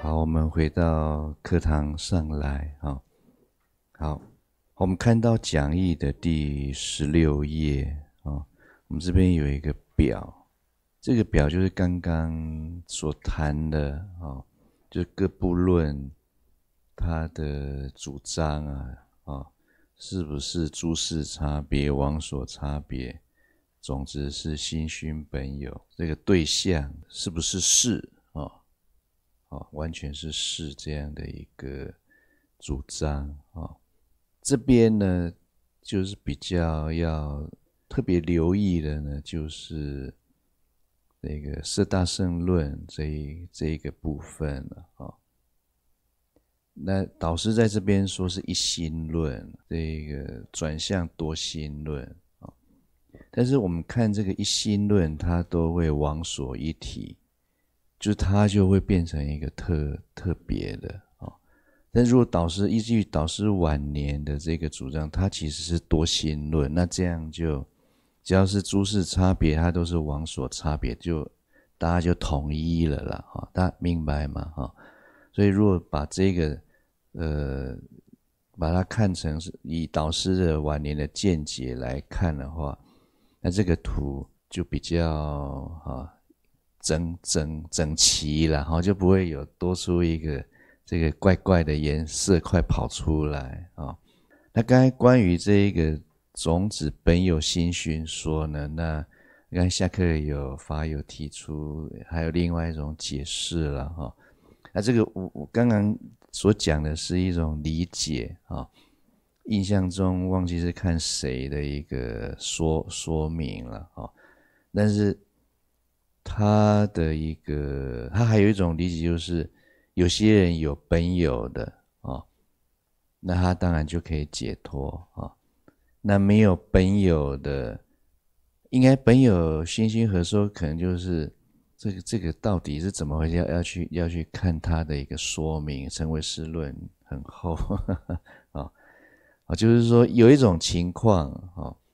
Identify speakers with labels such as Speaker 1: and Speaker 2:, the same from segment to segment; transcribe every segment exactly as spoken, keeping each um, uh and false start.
Speaker 1: 好，我们回到课堂上来啊。好，我们看到讲义的第十六页啊，我们这边有一个表，这个表就是刚刚所谈的啊，就是各部论它的主张啊啊，是不是诸事差别、王所差别，总之是心熏本有，这个对象是不是是啊？啊，完全是是这样的一个主张啊。这边呢，就是比较要特别留意的呢，就是那个四大圣论这一这一个部分了啊。那导师在这边说是一心论，这个转向多心论啊。但是我们看这个一心论，它都会往所一体。就是它就会变成一个特特别的啊、哦。但如果导师依据导师晚年的这个主张，它其实是多心论，那这样就只要是诸事差别，它都是往所差别，就大家就统一了啦哈、哦，大家明白吗哈、哦？所以如果把这个呃把它看成是以导师的晚年的见解来看的话，那这个图就比较啊。整整整齐了，哈，就不会有多出一个这个怪怪的颜色快跑出来啊、哦。那刚才关于这一个种子本有心熏说呢，那刚才下课有法友提出，还有另外一种解释了哈、哦。那这个我我刚刚所讲的是一种理解啊、哦，印象中忘记是看谁的一个说说明了啊、哦，但是。他的一个，他还有一种理解，就是有些人有本有的啊、哦，那他当然就可以解脱啊、哦。那没有本有的，应该本有心心合说，可能就是这个这个到底是怎么回事？要要去要去看他的一个说明，成为释论很厚啊啊，就是说有一种情况啊。哦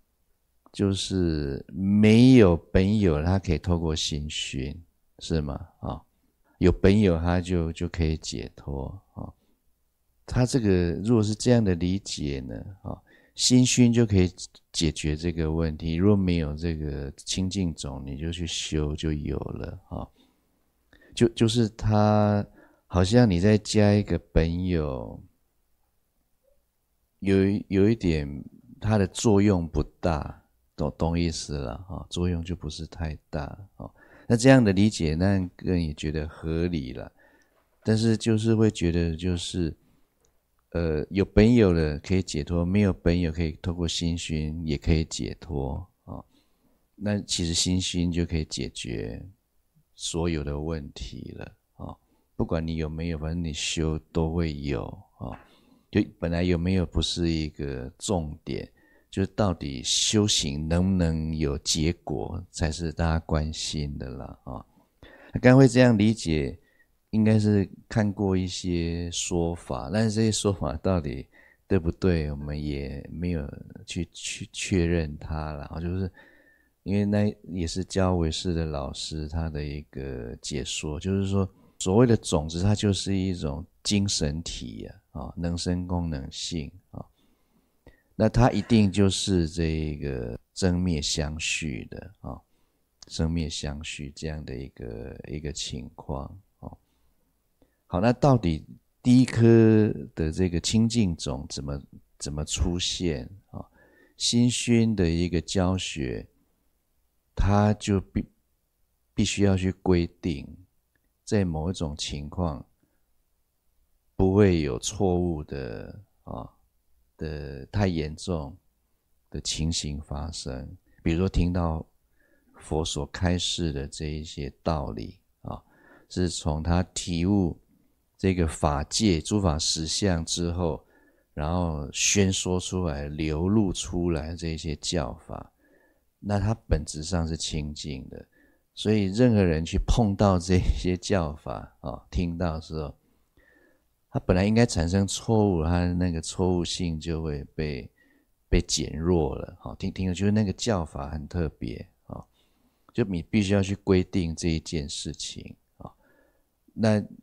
Speaker 1: 就是没有本有，它可以透过心熏，是吗？啊、哦，有本有，它就就可以解脱啊、哦。他这个如果是这样的理解呢，啊、哦，心熏就可以解决这个问题。如果没有这个清净种，你就去修就有了啊、哦。就就是它好像你再加一个本有，有有一点它的作用不大。懂懂意思了哈，作用就不是太大哦。那这样的理解，那个人也觉得合理了，但是就是会觉得就是，呃，有本有的可以解脱，没有本有可以透过心熏也可以解脱啊、哦。那其实心熏就可以解决所有的问题了啊、哦。不管你有没有，反正你修都会有啊、哦。就本来有没有不是一个重点。就是到底修行能不能有结果，才是大家关心的啦啊。那刚会这样理解，应该是看过一些说法，但是这些说法到底对不对，我们也没有去去确认它啦。就是因为那也是教唯识的老师他的一个解说，就是说所谓的种子，它就是一种精神体呀啊，能生功能性啊。那它一定就是这个生灭相续的啊、哦，生灭相续这样的一个一个情况哦。好，那到底第一颗的这个清净种怎么怎么出现啊、哦？心熏的一个教学，它就必必须要去规定，在某一种情况不会有错误的啊。哦的太严重的情形发生，比如说听到佛所开示的这一些道理啊，是从他体悟这个法界诸法实相之后，然后宣说出来、流露出来这些教法，那它本质上是清净的，所以任何人去碰到这些教法啊，听到的时候。它本来应该产生错误，它那个错误性就会被被减弱了。好，听听了就是那个教法很特别啊，就你必须要去规定这一件事情啊。那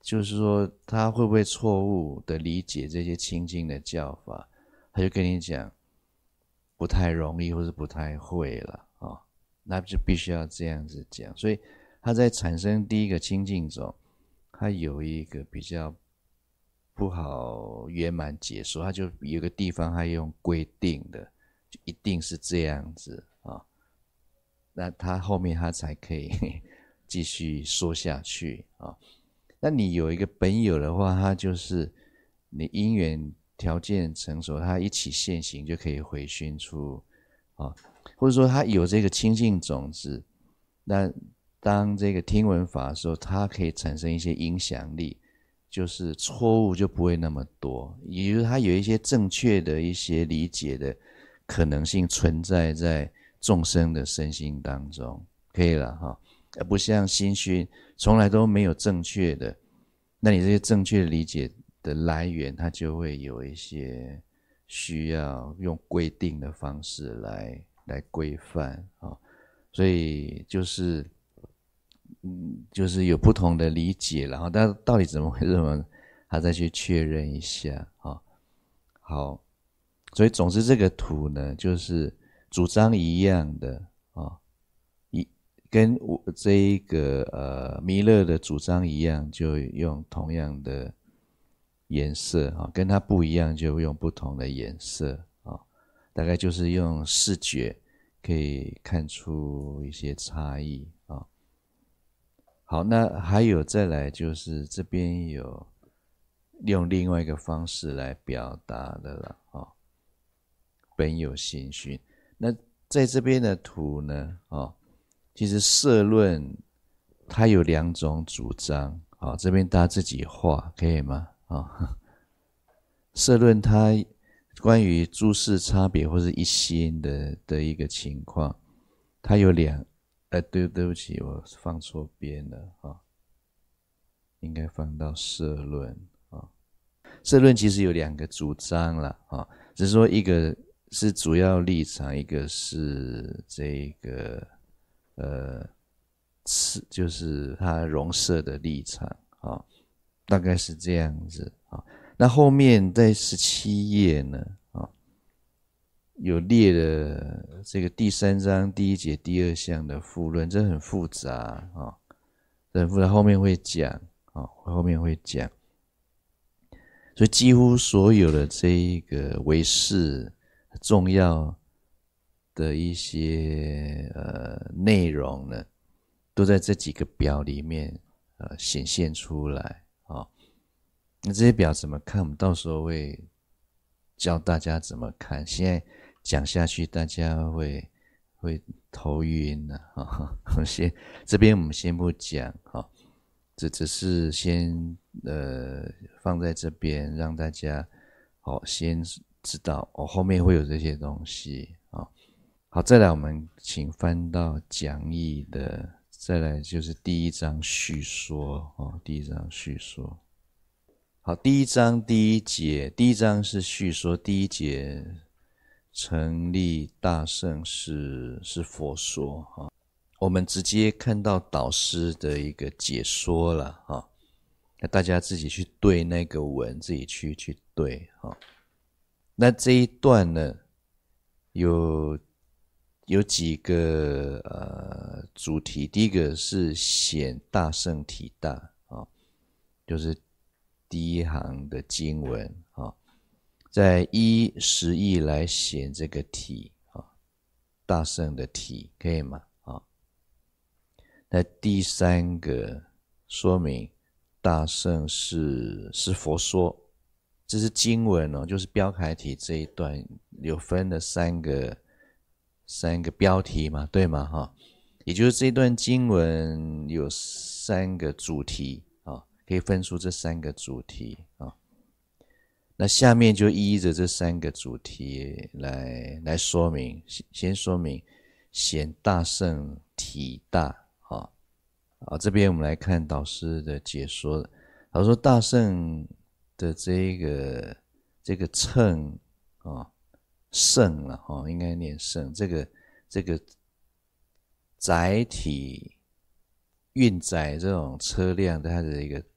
Speaker 1: 就是说他会不会错误的理解这些清净的教法，他就跟你讲不太容易或是不太会了啊、哦，那就必须要这样子讲。所以他在产生第一个清净种，他有一个比较不好圆满解说，他就有个地方他用规定的，就一定是这样子啊、哦，那他后面他才可以继续说下去啊、哦。那你有一个本有的话，它就是你因缘条件成熟，它一起现行就可以回熏出啊，或者说它有这个清净种子，那当这个听闻法的时候，它可以产生一些影响力，就是错误就不会那么多，也就是它有一些正确的一些理解的可能性存在在众生的身心当中，可以了哈。而不像心熏从来都没有正确的，那你这些正确的理解的来源，它就会有一些需要用规定的方式来来规范啊、哦，所以就是嗯，就是有不同的理解，然后但到底怎么回事呢？他再去确认一下啊、哦。好，所以总之这个图呢，就是主张一样的啊。哦，跟我这一个呃弥勒的主张一样，就用同样的颜色啊，跟它不一样就用不同的颜色啊，大概就是用视觉可以看出一些差异啊。好，那还有再来就是这边有用另外一个方式来表达的了啊，本有心熏。那在这边的图呢啊。其实社论它有两种主张，好，这边大家自己画可以吗？啊，社论它关于诸事差别或是一心的的一个情况，它有两，呃，对对不起，我放错边了啊，应该放到社论啊。社论其实有两个主张啦啊，只是说一个是主要立场，一个是这个。呃，是就是它容摄的立场啊、哦，大概是这样子啊、哦。那后面在十七页呢啊、哦，有列了这个第三章第一节第二项的附论，这很复杂啊、哦，很复杂，后面会讲啊、哦，后面会讲。所以几乎所有的这一个唯识重要的一些呃内容呢，都在这几个表里面呃显现出来啊、哦。那这些表怎么看？我们到时候会教大家怎么看。现在讲下去，大家会会头晕的啊。我先这边我们先不讲哈、哦，这只是先呃放在这边让大家好、哦、先知道哦，后面会有这些东西啊。哦，好，再来我们请翻到讲义的，再来就是第一章叙说哦，第一章叙说。好，第一章第一节，第一章是叙说，第一节成立大乘是是佛说啊。我们直接看到导师的一个解说了啊，那大家自己去对那个文，自己去去对啊。那这一段呢，有有几个呃主题，第一个是显大乘体大啊，就是第一行的经文啊，在依实义来显这个体啊，大乘的体可以吗？啊，那第三个说明大乘是是佛说，这是经文哦，就是标楷体这一段有分了三个三个标题嘛，对吗？哈，也就是这段经文有三个主题啊，可以分出这三个主题啊。那下面就依着这三个主题来来说明，先说明显大乘体大啊。好，这边我们来看导师的解说。导师说大乘的这个这个乘啊，乘了哈，应该念乘。这个这个载体运载这种车辆的它的一个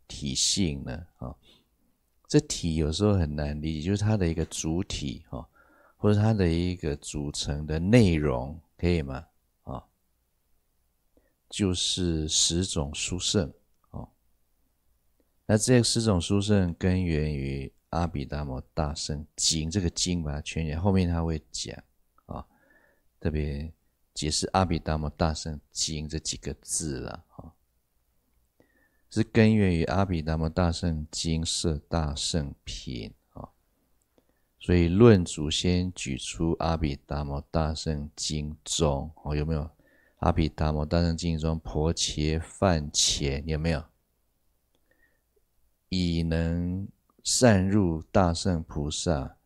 Speaker 1: 体性呢？啊，这体有时候很难理解，就是它的一个主体啊，或者它的一个组成的内容，可以吗？啊，就是十种殊胜啊。那这个十种殊胜根源于阿毗达摩大圣经，这个经把它圈起来，后面他会讲啊，特别解释阿毗达摩大圣经这几个字了啊，是根源于阿毗达摩大圣经摄大圣品啊，所以论祖先举出阿毗达摩大圣经中哦，有没有？阿毗达摩大圣经中婆伽梵前有没有？以能善入大圣菩萨，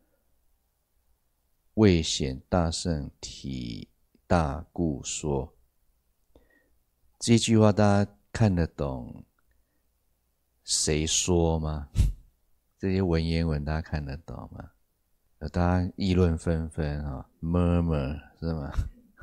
Speaker 1: 为显大圣体大故说。这句话大家看得懂谁说吗？这些文言文大家看得懂吗？大家议论纷纷啊 ，murmur 是吗？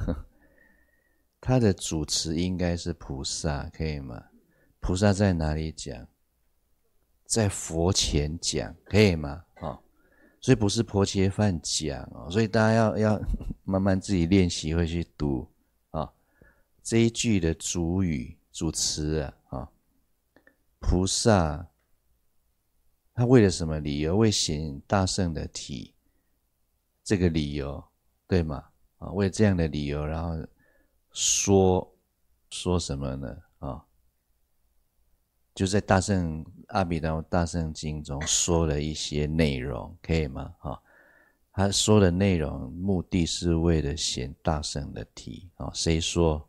Speaker 1: 他的主持应该是菩萨，可以吗？菩萨在哪里讲？在佛前讲，可以吗？哦，所以不是婆伽梵讲哦，所以大家要要慢慢自己练习会去读啊、哦。这一句的主语主词啊，啊、哦，菩萨他为了什么理由？为显大圣的体，这个理由对吗？啊、哦，为这样的理由，然后说说什么呢？啊、哦？就在大圣阿毗达摩大圣经中说了一些内容，可以吗？啊，他说的内容目的是为了显大圣的体啊。谁说？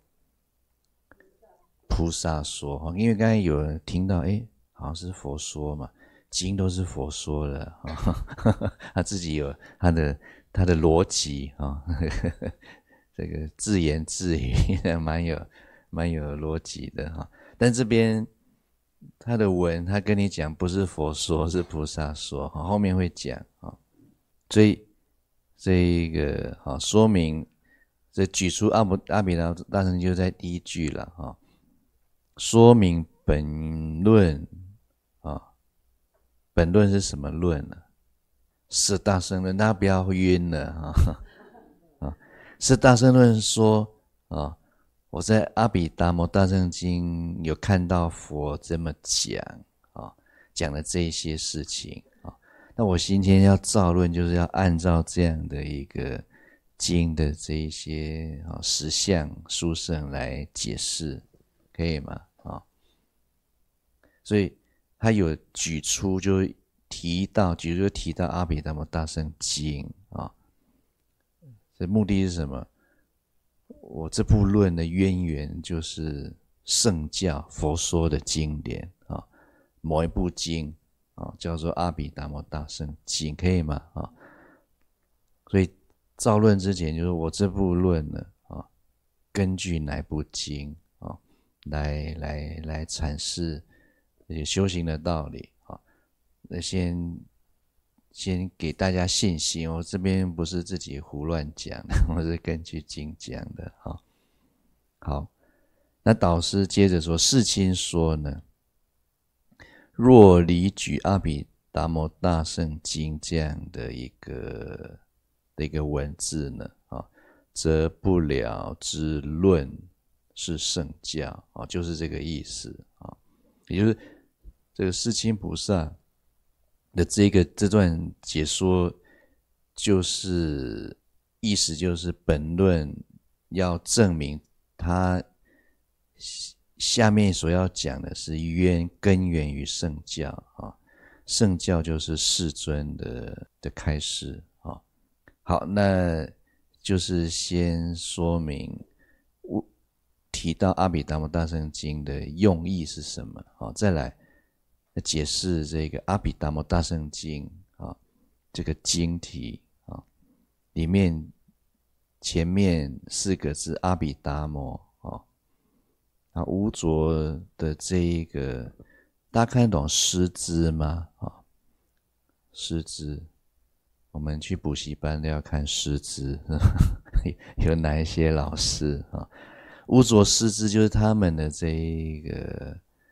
Speaker 1: 菩萨说。因为刚才有人听到，哎，好像是佛说嘛，经都是佛说的啊，他自己有他的他的逻辑啊，这个自言自语蛮有蛮有逻辑的哈。但这边他的文，他跟你讲不是佛说，是菩萨说，后面会讲啊。所以这一个啊，说明这举出阿不阿毗达摩大圣就在第一句了啊，说明本论啊，本论是什么论呢？是大圣论，大家不要晕了啊啊，是大圣论说啊。我在阿毗达摩大圣经有看到佛这么讲啊，讲了这些事情啊。那我今天要造论，就是要按照这样的一个经的这一些啊实相殊胜来解释，可以吗？啊，所以他有举出就提到，举出就提到阿毗达摩大圣经啊，这目的是什么？我这部论的渊源就是圣教佛说的经典啊，某一部经啊叫做阿毗达摩大圣经，可以吗？啊，所以造论之前就是我这部论呢啊，根据哪部经啊来来来阐释这些修行的道理啊，那先。先给大家信心，我这边不是自己胡乱讲的，我是根据经讲的。好，好，那导师接着说，世亲说呢，若离举阿毗达摩大圣经这样的一个的一个文字呢，啊，则不了之论是圣教啊，就是这个意思啊，也就是这个世亲菩萨的这个这段解说，就是意思就是本论要证明他下面所要讲的是渊根源于圣教啊，圣教就是世尊的的开示啊。好，那就是先说明提到阿毗达摩大圣经的用意是什么啊，再来解释这个阿毗达摩大圣经啊，这个经题啊，里面前面四个字阿毗达摩啊，啊无着的这一个，大家看得懂师资吗？啊，师资，我们去补习班都要看师资，有哪一些老师啊？无着师资就是他们的这一个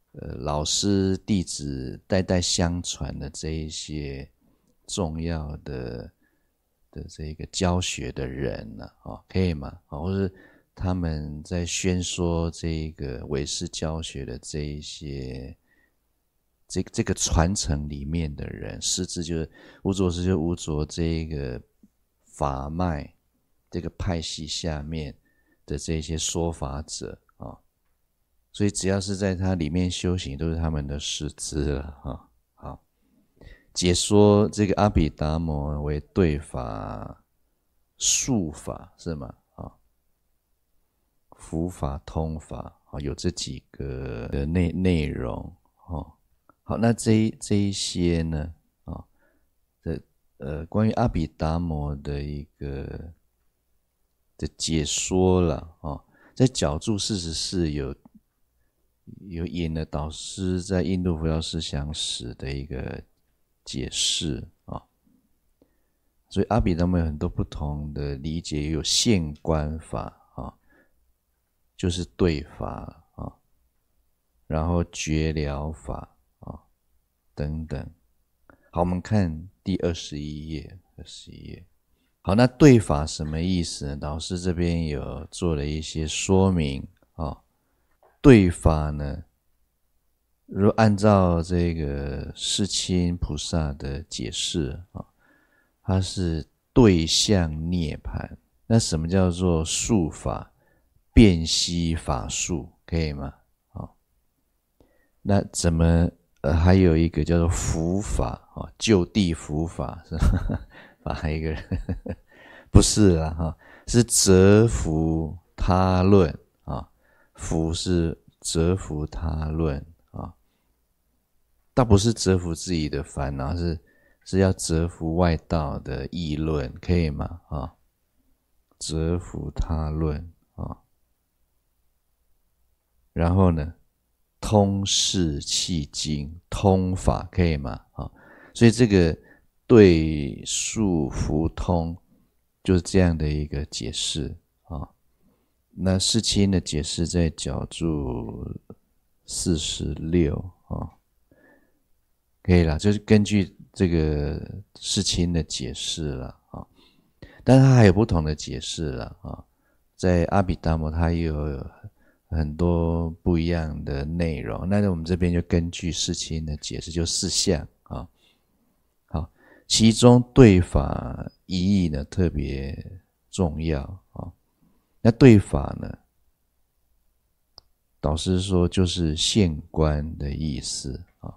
Speaker 1: 呃老师弟子代代相传的这一些重要的的这个教学的人呢、啊，哦，可以吗？哦，或是他们在宣说这个唯识教学的这一些这这个传承里面的人，师资就是无着师，就无着这个法脉这个派系下面的这些说法者啊、哦，所以只要是在他里面修行，都是他们的师资了啊、哦。好，解说这个阿毗达摩为对法、术法是吗？啊，佛法、通法啊，有这几个的内内容哦。好，那这一这一些呢，啊，这呃关于阿毗达摩的一个的解说了啊，在角注四十四有有引了导师在印度佛教思想史的一个解释啊，所以阿毗达摩有很多不同的理解，也有现观法啊，就是对法啊，然后觉了法啊等等。好，我们看第二十一页，二十一页。好，那对法什么意思呢？导师这边有做了一些说明啊。对法呢，如果按照这个世亲菩萨的解释啊，它是对象涅槃。那什么叫做术法？辨析法术，可以吗？啊，那怎么呃还有一个叫做伏法啊，就地伏法是吧？把一个人不是啦哈，是折伏他论啊，伏是折伏他论啊，倒不是折服自己的烦恼，是是要折服外道的议论，可以吗？啊，折服他论啊，然后呢，通释契经，通法可以吗？啊，所以这个对术服通就是这样的一个解释啊。那世亲的解释在角注四十六啊。可以啦，就是根据这个世亲的解释了啊，但是它还有不同的解释了啊，在阿毗达摩它也有很多不一样的内容，那我们这边就根据世亲的解释，就四项啊。好，其中对法一义呢特别重要啊。那对法呢，导师说就是现观的意思啊。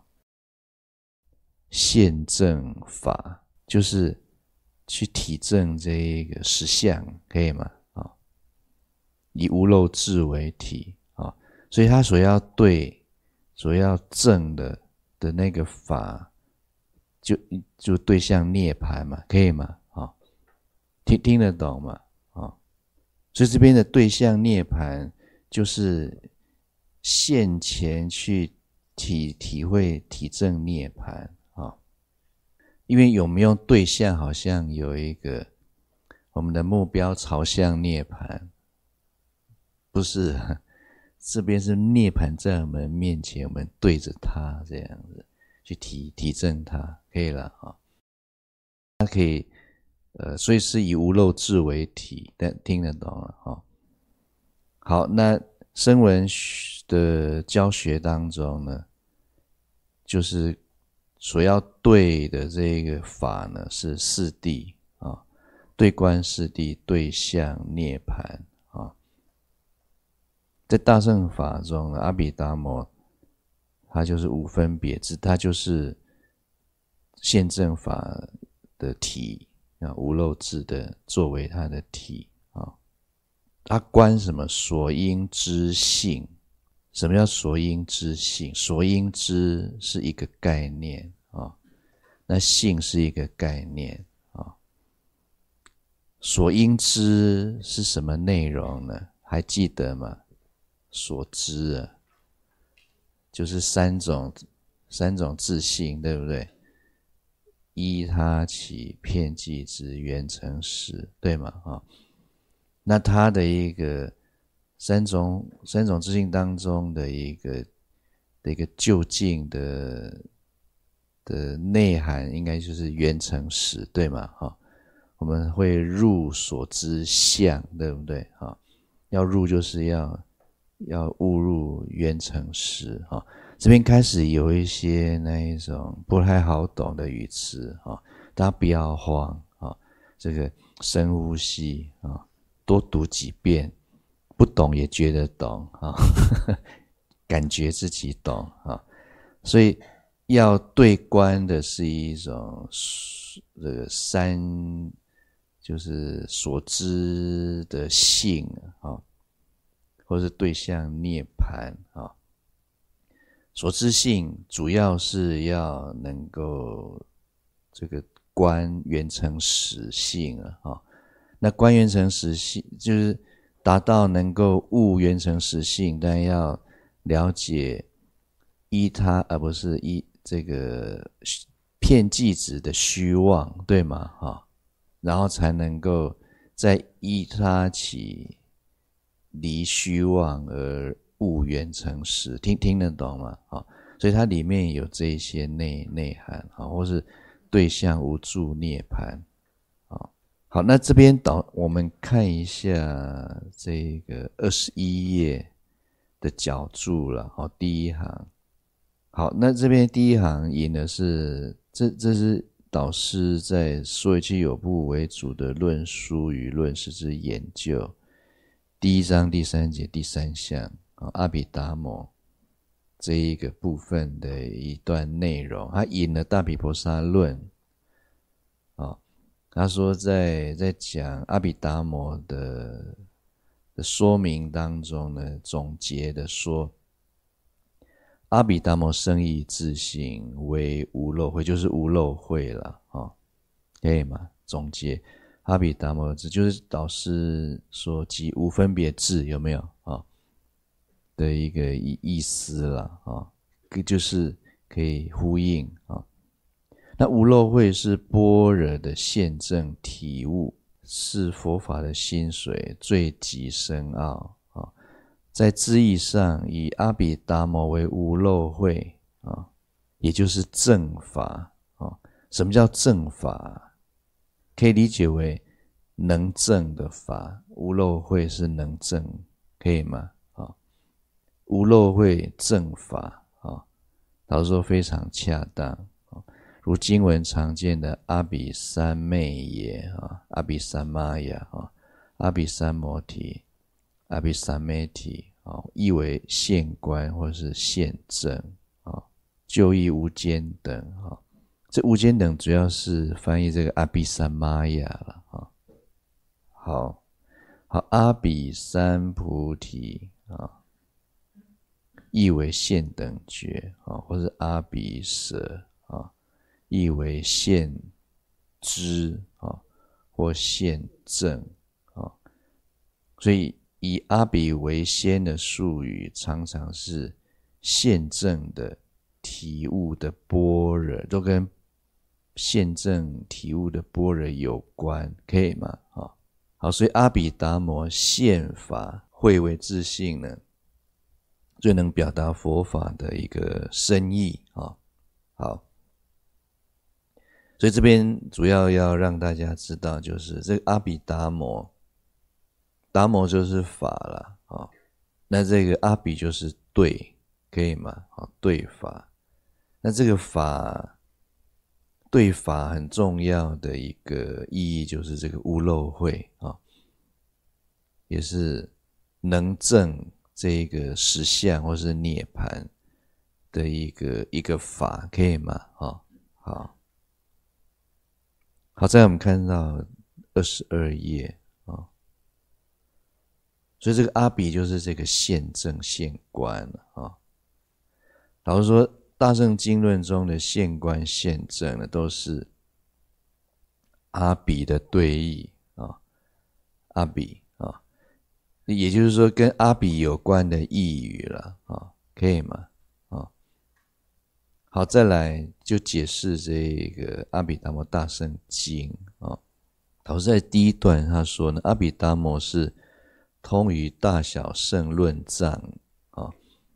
Speaker 1: 现证法就是去体证这一个实相，可以吗？啊，以无漏智为体啊，所以他所要对、所要证的的那个法，就就对象涅槃嘛，可以吗？啊，听听得懂吗？啊，所以这边的对象涅槃就是现前去体体会体证涅槃。因为有没有对象，好像有一个我们的目标朝向涅槃，不是？这边是涅槃在我们面前，我们对着它这样子去体体证它，可以了啊。它可以，呃，所以是以无漏智为体，但听得懂了哈。好，那声闻的教学当中呢，就是所要对的这个法呢，是四谛啊，对观四谛，对象涅槃啊。在大乘法中呢，阿毗达摩它就是无分别智，它就是现证法的体啊，无漏智的作为它的体啊。它观什么？所应知性。什么叫所应知性？所应知是一个概念啊，那性是一个概念啊。所应知是什么内容呢？还记得吗？所知啊，就是三种三种自性，对不对？依他起，遍计之，缘成实，对吗？啊，那它的一个三种三种自性当中的一个的一个究竟的的内涵，应该就是圆成实，对吗？哈，我们会入所知相，对不对？哈，要入就是要要悟入圆成实，哈。这边开始有一些那一种不太好懂的语词，哈，大家不要慌，哈，这个深呼吸啊，多读几遍，不懂也觉得懂啊，感觉自己懂啊，所以要对观的是一种这个三，就是所知的性啊，或是对象涅槃啊。所知性主要是要能够这个观圆成实性啊，那观圆成实性就是达到能够悟圆成实性，但要了解依他而不是依这个片剂子的虚妄，对吗？哈，然后才能够再依他起离虚妄而悟圆成实，听听得懂吗？好，所以它里面有这一些内内涵，好，或是对象无住涅槃，好，好，那这边导我们看一下这个二十一页的角注了，好，第一行，好，那这边第一行引的是这这是导师在说一句有部为主的论书与论事之研究，第一章第三节第三项。阿毗达摩这一个部分的一段内容，他引了大毗婆沙论，哦，他说在在讲阿毗达摩的的说明当中呢，总结的说，阿毗达摩生以自性为无漏慧，就是无漏慧了，哦，可以吗？总结阿毗达摩智，就是导师说即无分别智，有没有啊？哦的一个意思啦，啊，就是可以呼应啊。那无漏慧是般若的现证体悟，是佛法的心髓，最极深奥啊。在字义上，以阿毗达摩为无漏慧啊，也就是正法啊。什么叫正法？可以理解为能证的法，无漏慧是能证，可以吗？无漏慧正法啊，导师说非常恰当啊，如经文常见的阿毗三昧也啊，阿毗三玛呀啊，阿毗三摩提，阿毗三昧提啊，意为现观或是现证啊，就义无间等啊，这无间等主要是翻译这个阿毗三玛呀了啊。好，好，阿毗三菩提啊。意为现等觉啊，或是阿毗舍啊，意为现知啊，或现证啊。所以以阿毗为先的术语，常常是现证的体悟的般若，都跟现证体悟的般若有关，可以吗？啊，好，所以阿毗达摩现法慧为自性呢，最能表达佛法的一个深意啊，好，所以这边主要要让大家知道，就是这个阿毗达摩，达摩就是法了啊，那这个阿毗就是对，可以吗？啊，对法，那这个法对法很重要的一个意义就是这个无漏慧啊，也是能证这个实相或是涅槃的一个一个法，可以吗？哦，好，好，在我们看到二十二页啊，哦，所以这个阿毗就是这个现证现观啊，哦。老实说，大乘经论中的现观现证呢，都是阿毗的对义啊，哦，阿毗啊。也就是说跟阿毗有关的义语了啊，可以吗？啊，好，再来就解释这个阿毗达摩大乘经啊。导师在第一段他说呢，阿毗达摩是通于大小乘论藏啊，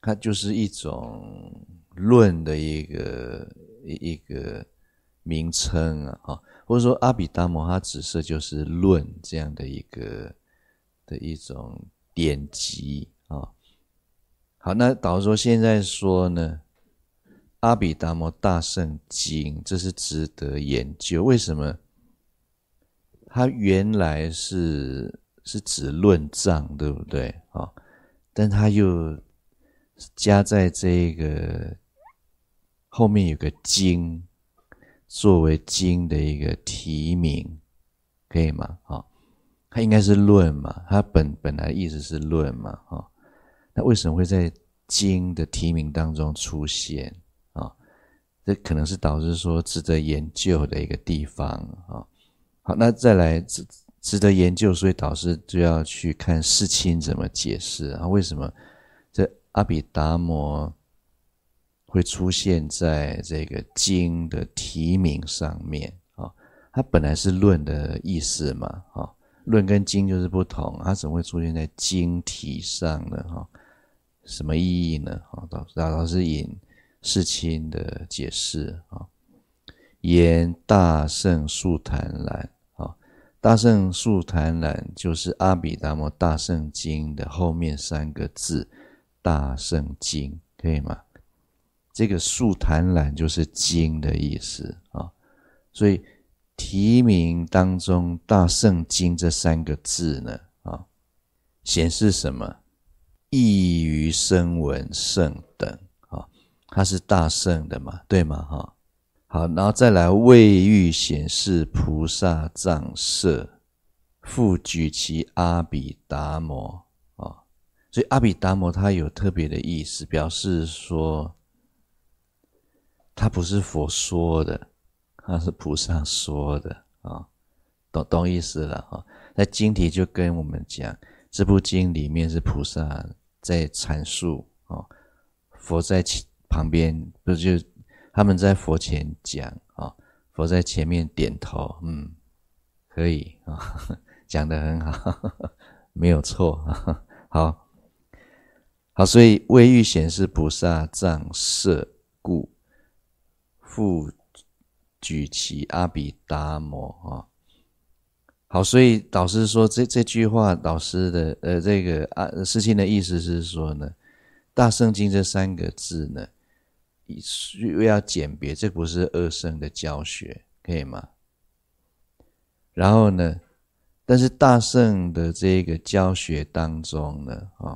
Speaker 1: 它就是一种论的一个一个名称啊，哈，或者说阿毗达摩它指涉就是论这样的一个的一种典籍啊。好，那导师说现在说呢，阿毗达摩大圣经，这是值得研究。为什么？它原来是是指论藏，对不对？啊，但它又加在这个后面有个经，作为经的一个题名，可以吗？啊，它应该是论嘛，它本本来意思是论嘛，啊，那为什么会在经的题名当中出现啊？这可能是导致说值得研究的一个地方啊。好，那再来值值得研究，所以导师就要去看世亲怎么解释啊？为什么这阿毗达摩会出现在这个经的题名上面啊？它本来是论的意思嘛，啊，论跟经就是不同，它怎么会出现在经题上呢？哈，什么意义呢？啊，导导师引世亲的解释啊。言大圣素檀兰，啊，大圣素檀兰就是阿毗达摩大圣经的后面三个字，大圣经，可以吗？这个素檀兰就是经的意思啊，所以题名当中大圣经这三个字呢，啊，显示什么？异于声闻圣等啊，它是大圣的嘛，对吗？哈。好，然后再来未欲显示菩萨藏舍，复举其阿毗达摩啊，所以阿毗达摩它有特别的意思，表示说它不是佛说的，它是菩萨说的啊，懂懂意思了啊？在经题就跟我们讲，这部经里面是菩萨在阐述啊，佛在旁边不就？他们在佛前讲啊，佛在前面点头，嗯，可以啊，讲得很好，没有错，好，好，所以未欲显示菩萨藏舍故，复举其阿毗达摩啊。好，所以导师说这这句话，导师的呃这个啊世亲的意思是说呢，大圣经这三个字呢。又要鉴别，这不是二圣的教学，可以吗？然后呢，但是大圣的这个教学当中呢，啊，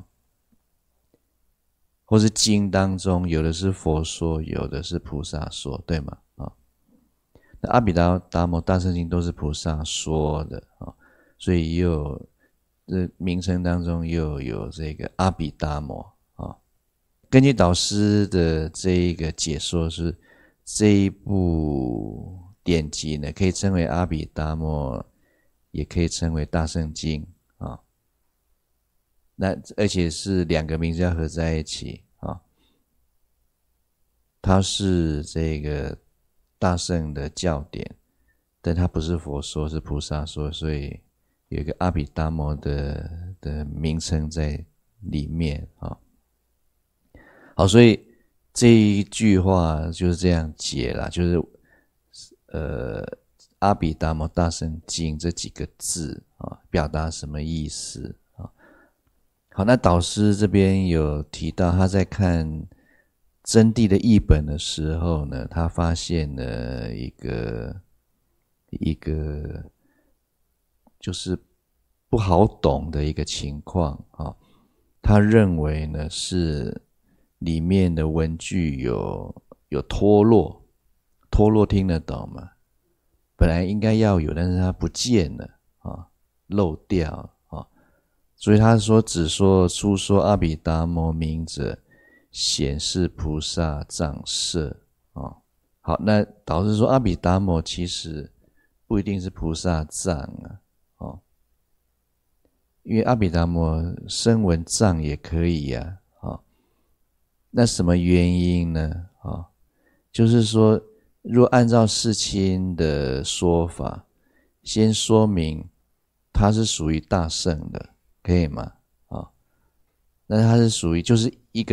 Speaker 1: 或是经当中，有的是佛说，有的是菩萨说，对吗？啊，那阿毗达摩大圣经都是菩萨说的啊，所以又有这名称当中又有这个阿毗达摩。根据导师的这一个解说是，这一部典籍呢，可以称为阿毗达摩，也可以称为大圣经啊。那而且是两个名字要合在一起啊。它是这个大圣的教典，但它不是佛说，是菩萨说，所以有一个阿毗达摩的的名称在里面啊。好，所以这一句话就是这样解啦，就是呃阿毗达摩大圣经这几个字啊，表达什么意思啊？好，那导师这边有提到，他在看真谛的译本的时候呢，他发现了一个一个就是不好懂的一个情况啊，他认为呢是。里面的文句有有脱落，脱落听得懂吗？本来应该要有，但是它不见了啊，漏掉啊，所以他说只说初说阿毗达摩名者，显示菩萨藏舍啊。好，那导师说阿毗达摩其实不一定是菩萨藏啊，哦，因为阿毗达摩声闻藏也可以呀、啊。那什么原因呢？啊，就是说，若按照世亲的说法，先说明它是属于大圣的，可以吗？啊，那它是属于就是一个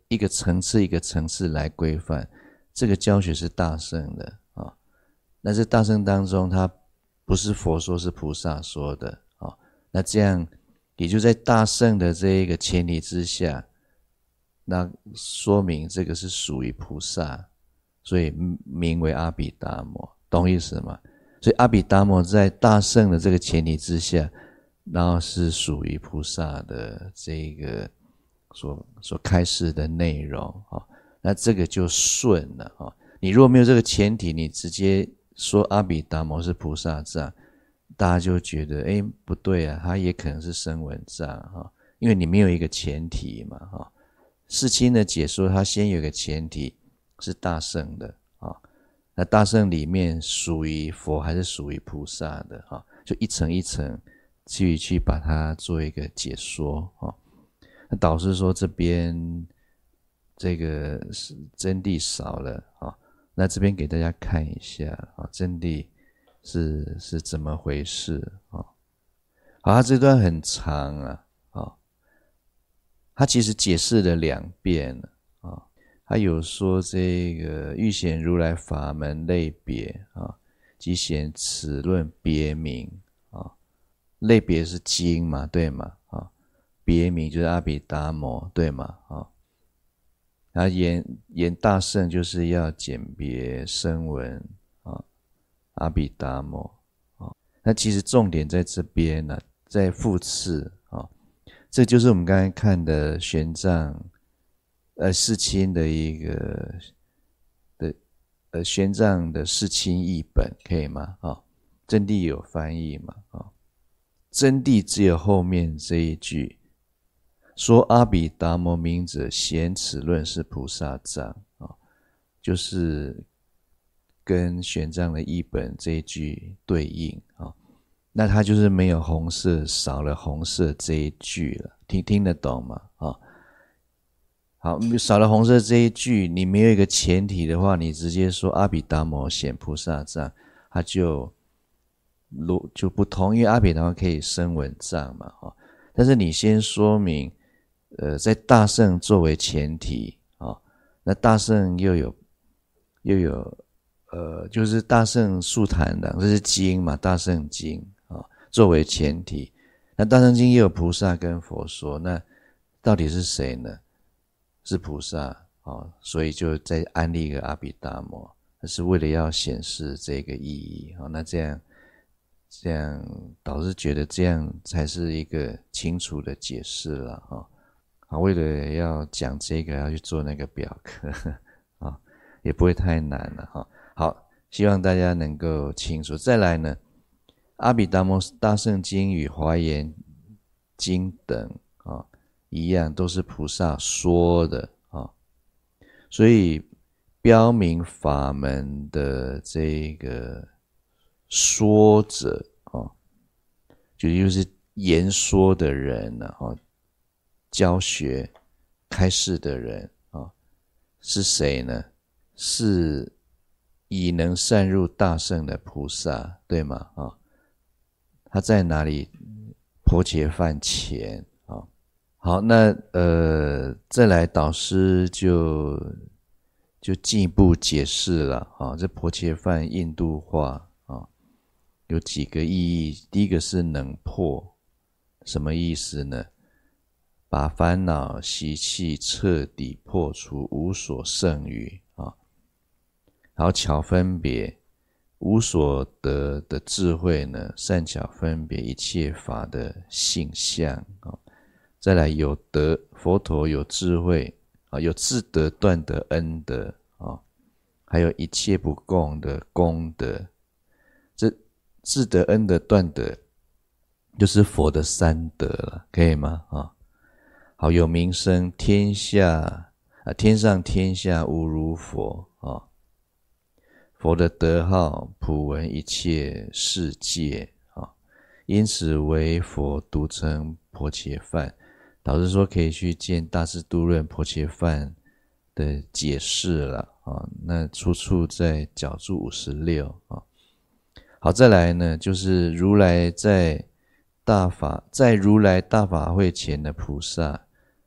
Speaker 1: 一个层次一个层次来规范，这个教学是大乘的啊。那这大乘当中，它不是佛说，是菩萨说的啊。那这样也就在大乘的这一个前提之下，那说明这个是属于菩萨，所以名为阿毗达摩，懂意思吗？所以阿毗达摩在大乘的这个前提之下，然后是属于菩萨的这个所所开示的内容啊，那这个就顺了啊。你如果没有这个前提，你直接说阿毗达摩是菩萨藏，大家就觉得哎不对啊，他也可能是声闻藏啊，因为你没有一个前提嘛啊。世亲的解说，他先有一个前提是大乘的啊，那大乘里面属于佛还是属于菩萨的啊，就一层一层去去把它做一个解说啊。那导师说这边这个真谛少了啊，那这边给大家看一下啊，真谛是是怎么回事啊？好，他这段很长啊，啊，他其实解释了两遍了啊。他有说这个欲显如来法门类别啊，即显此论别名啊，类别是经嘛，对吗？啊，别名就是阿毗达摩，对吗？啊，然后言言大乘就是要简别声闻啊，阿毗达摩啊。那其实重点在这边呢、啊，在复次啊，这就是我们刚才看的玄奘呃世亲的一个的呃玄奘的世亲译本，可以吗？啊，真谛有翻译嘛？啊，真谛只有后面这一句。说阿毗达摩名者，显此论是菩萨藏啊，就是跟玄奘的译本这一句对应啊。那它就是没有红色，少了红色这一句了，听听得懂吗？啊，好，少了红色这一句，你没有一个前提的话，你直接说阿毗达摩显菩萨藏，它就就不通，因为阿毗达摩可以声闻藏嘛，啊，但是你先说明。呃，在大乘作为前提啊、哦，那大乘又有又有呃，就是大乘素谈的，这是经嘛，大乘经啊、哦，作为前提。那大乘经又有菩萨跟佛说，那到底是谁呢？是菩萨啊、哦，所以就再安立一个阿毗达摩，那是为了要显示这个意义啊、哦。那这样这样，导师觉得这样才是一个清楚的解释了啊。哦啊，为了要讲这个，要去做那个表格啊，也不会太难了哈。好，希望大家能够清楚。再来呢，阿毗达摩大乘经与华严经等啊一样，都是菩萨说的啊，所以标明法门的这个说者啊，就就是言说的人呢啊。教学开示的人啊，是谁呢？是已能善入大乘的菩萨，对吗？啊，他在哪里？婆伽梵前啊。好，那呃，再来导师就就进一步解释了啊。这婆伽梵印度话啊，有几个意义。第一个是能破，什么意思呢？把烦恼习气彻底破除，无所剩余啊。好，巧分别，无所得的智慧呢，善巧分别一切法的性相啊。再来有德，佛陀有智慧啊，有自得、断得、恩德啊，还有一切不共的功德。这自得、恩德、断得，就是佛的三德了，可以吗？啊。好，有名声，天下啊，天上天下无如佛啊！佛的德号普闻一切世界啊，因此为佛独称婆伽梵。导师说可以去见《大智度论》婆伽梵的解释了啊，那出处在角注五十六啊。好，再来呢，就是如来在大法在如来大法会前的菩萨。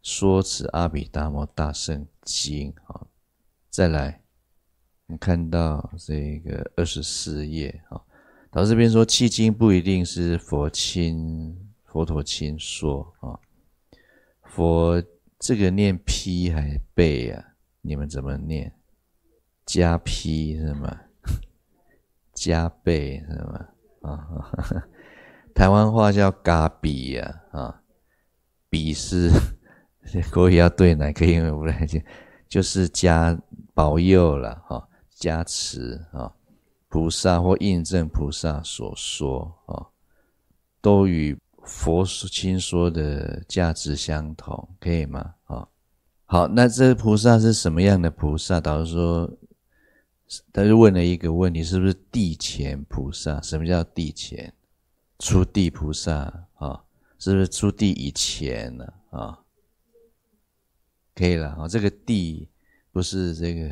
Speaker 1: 说此阿毗达摩大圣经啊。再来，我们看到这个二十四页啊，导师这边说，契经不一定是佛亲佛陀亲说啊，佛这个念批还背啊？你们怎么念？加批是吗？加倍是吗？啊，台湾话叫嘎比呀，啊，比是国语要对哪个英文不太清，就是加保佑了哈，加持啊，菩萨或印证菩萨所说啊，都与佛亲说的价值相同，可以吗？啊，好，那这菩萨是什么样的菩萨？导师说，他就问了一个问题，是不是地前菩萨？什么叫地前？出地菩萨啊，是不是出地以前呢？啊，可以了啊，这个地不是这个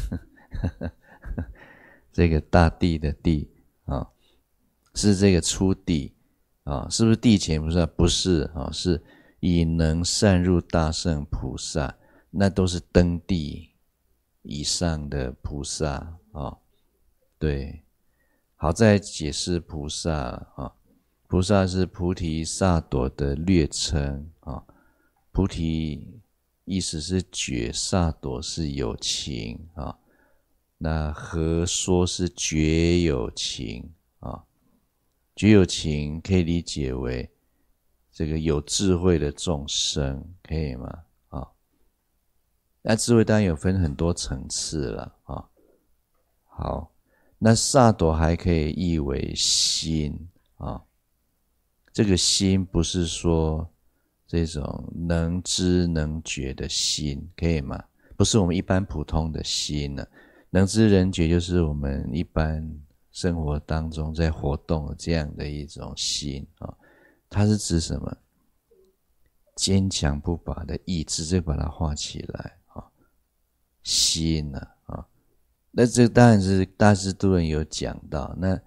Speaker 1: 这个大地的地啊，是这个出地啊，是不是地前菩萨？不是啊，是以能善入大圣菩萨，那都是登地以上的菩萨啊。对，好，再解释菩萨啊，菩萨是菩提萨埵的略称啊，菩提意思是觉，萨埵是有情啊，那和说是觉有情啊，觉有情可以理解为这个有智慧的众生，可以吗？啊，那智慧当然有分很多层次了啊。好，那萨埵还可以译为心啊，这个心不是说这种能知能觉的心，可以吗？不是我们一般普通的心呢、啊，能知能觉就是我们一般生活当中在活动的这样的一种心啊。它是指什么？坚强不拔的意志，就把它画起来啊，心呢 啊, 啊，那这当然是大智度论有讲到。那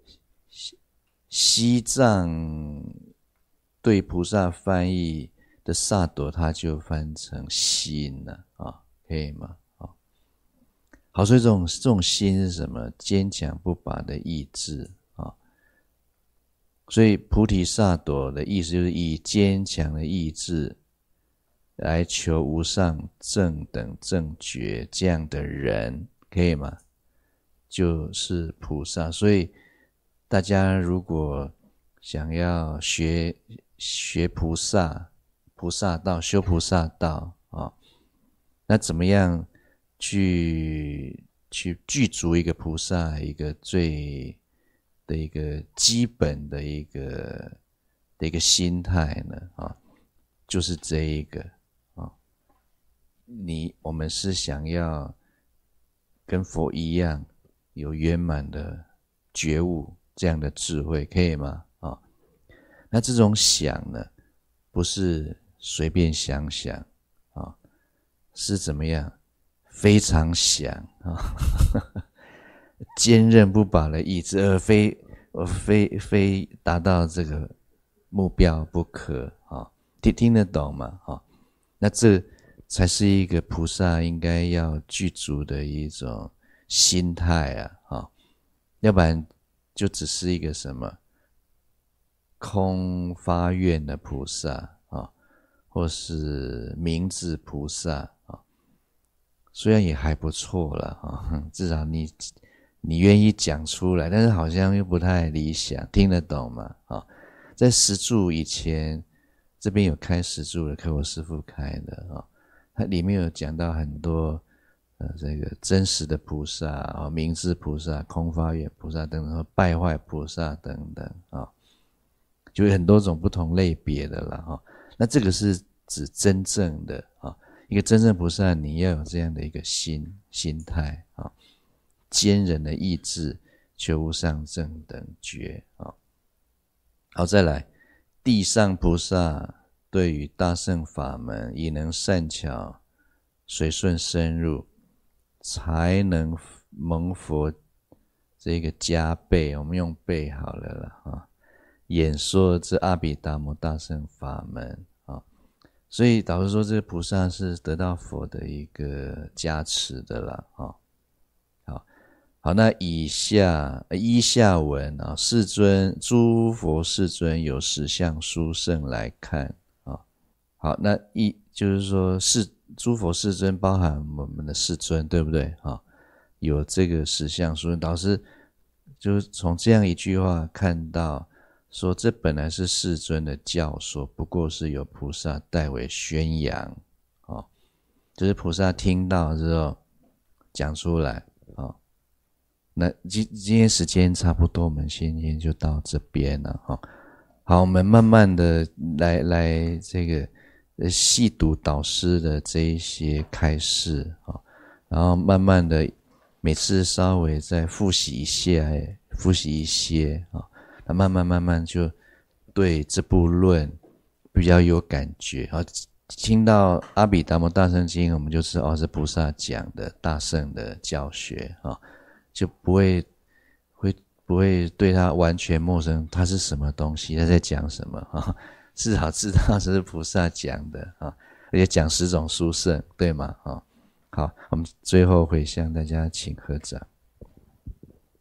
Speaker 1: 西藏对菩萨翻译的萨埵，它就翻成心了啊，可以吗？啊，好，所以这种这种心是什么？坚强不拔的意志啊。所以菩提萨埵的意思就是以坚强的意志来求无上正等正觉，这样的人可以吗？就是菩萨。所以大家如果想要学学菩萨菩萨道，修菩萨道啊，那怎么样去去具足一个菩萨一个最的一个基本的一个的一个心态呢？啊，就是这一个啊，你我们是想要跟佛一样有圆满的觉悟，这样的智慧，可以吗？啊，那这种想呢，不是随便想想啊，是怎么样？非常想啊。坚韧不拔的意志，而非非非达到这个目标不可啊！听听得懂吗？啊，那这才是一个菩萨应该要具足的一种心态啊！啊，要不然就只是一个什么空发愿的菩萨啊，或是明智菩萨啊，虽然也还不错了啊，至少你。你愿意讲出来，但是好像又不太理想，听得懂吗？啊，在十住以前，这边有开十住的课，我师父开的啊，它里面有讲到很多呃这个真实的菩萨啊，明智菩萨、空发愿菩萨等等，败坏菩萨等等啊，就有很多种不同类别的了哈。那这个是指真正的啊，一个真正菩萨，你要有这样的一个心心态啊。坚韧的意志，求无上正等觉啊。好，再来，地上菩萨对于大乘法门，已能善巧随顺深入，才能蒙佛这个加倍，我们用倍好了啦啊，演说这阿毗达摩大乘法门啊。 所以导致说这个菩萨是得到佛的一个加持的啦，哦，好，好，那以下依下文啊，世尊诸佛世尊有十相殊胜来看啊，好，那一就是说世诸佛世尊包含我们的世尊，对不对啊？有这个十相殊胜，导师就是从这样一句话看到。说这本来是世尊的教说，不过是由菩萨代为宣扬，哦，就是菩萨听到之后讲出来，哦，那今今天时间差不多，我们今天就到这边了，哈，哦，好，我们慢慢的来来这个细读导师的这一些开示，哦，然后慢慢的每次稍微再复习一下，复习一些，哦，那慢慢慢慢就对这部论比较有感觉，然后听到阿毗达摩大圣经，我们就知道哦是菩萨讲的大圣的教学啊，就不会会不会对他完全陌生，他是什么东西，他在讲什么啊？至少知道这是菩萨讲的啊，而且讲十种殊胜，对吗？啊，好，我们最后回向大家请合掌。